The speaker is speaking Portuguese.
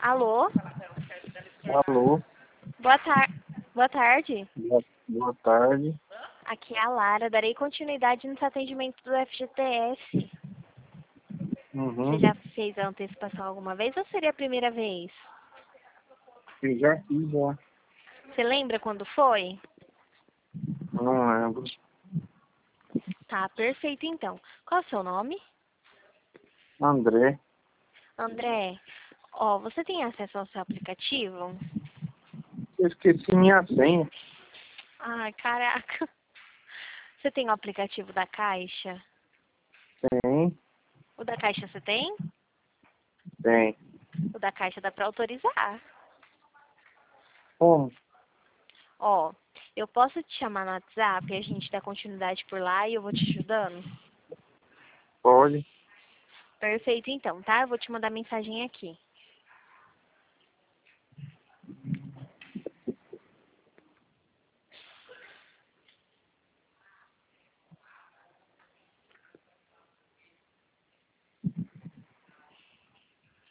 Alô? Alô, Boa tarde. boa tarde. Aqui é a Lara. Darei continuidade nesse atendimento do FGTS. Você Uhum. já fez a antecipação alguma vez ou seria a primeira vez? Eu já fiz, já. Você lembra quando foi? Não lembro. Tá, perfeito então. Qual é o seu nome? André, André, ó, você tem acesso ao seu aplicativo? eu esqueci minha senha. Ai, caraca. Você tem o aplicativo da Caixa? Tem, O da Caixa você tem? tem. O da Caixa dá pra autorizar. Como? Ó, eu posso te chamar no WhatsApp e a gente dá continuidade por lá e eu vou te ajudando? Pode. Perfeito então, tá? Eu vou te mandar mensagem aqui.